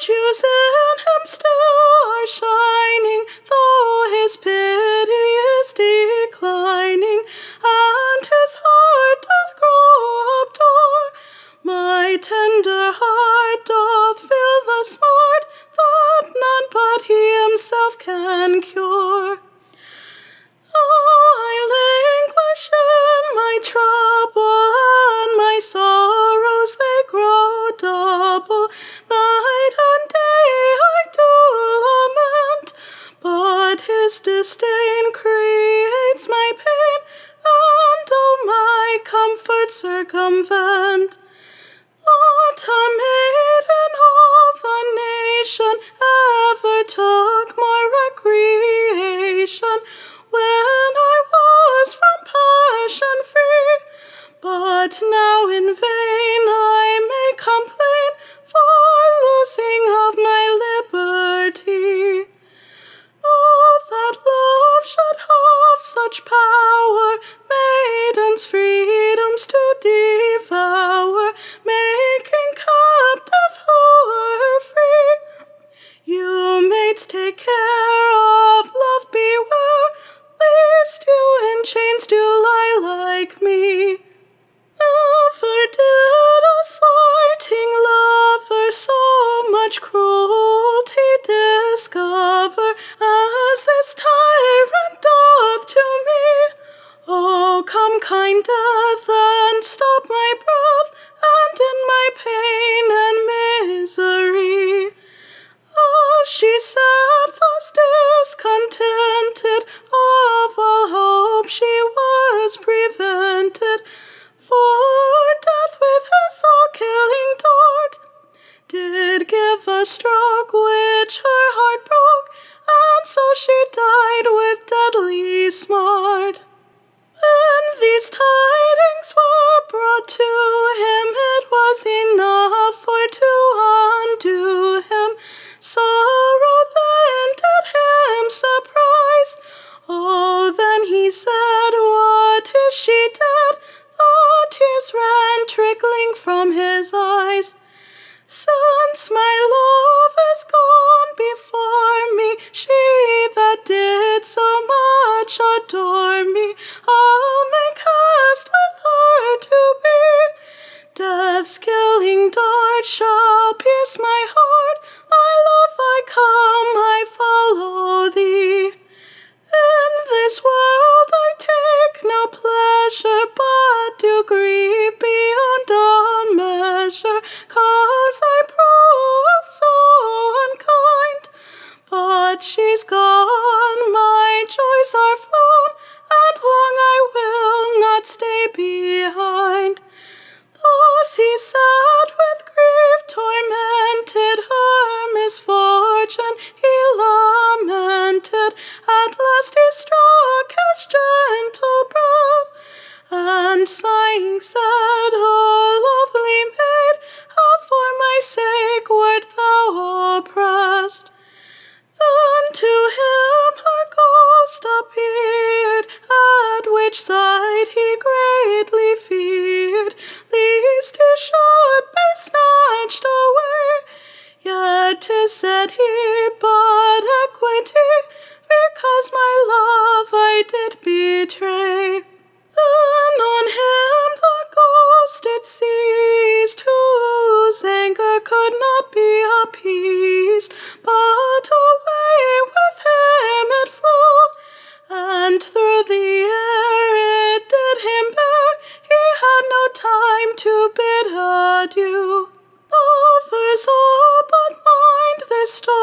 virtues in him still are shining, though his pity is declining, and his heart doth grow obdure. My tender heart doth feel the smart that none but he himself can cure. I languish in my trouble, and my sorrows they grow double. Night and day I do lament, but his disdain creates my pain, and all my comfort circumvent. Not a maid in all the nation ever took more recreation when I was from passion free, but now in vain I may complain for losing of my liberty. Oh, that love should have such power, maidens' freedoms to devour, making captive who are free. You maids take care of love, beware, lest you in chains do lie like me. Never did a slighting lover so much cruelty discover as this tyrant doth to me. Oh, come, kind death, and stop my breath, and in my pain and misery. As she sat thus discontented, of all hope she was prevented, for death with his all-killing dart did give a stroke which her heart broke, and so she died with deadly smart. When these tidings were brought to him, it was enough for to undo him. Sorrow then did him surprise. Oh, then he said, what is she dead? The tears ran trickling from his eyes. Since my love is gone before me, she that did so much adore me, I'll make haste with her to be. Death's killing dart shall pierce my heart, my love, I come, I follow thee. In this world I take no pleasure, but do grieve beyond all measure, 'cause I prove so unkind. But she's gone, my joys are flown, and long I will not stay behind. Thus he sat with grief tormented, her misfortune he lamented. At last he struck his gentle breath, and sighing said, O lovely maid, how for my sake wert thou oppressed? Then to him her ghost appeared, at which sight he greatly feared, lest he should be snatched away. Yet 'tis said he but equity, because my love I did betray. Then on him the ghost it seized, whose anger could not be appeased, but away with him it flew, and through the air it did him bear. He had no time to bid adieu. Lovers all but mind this story,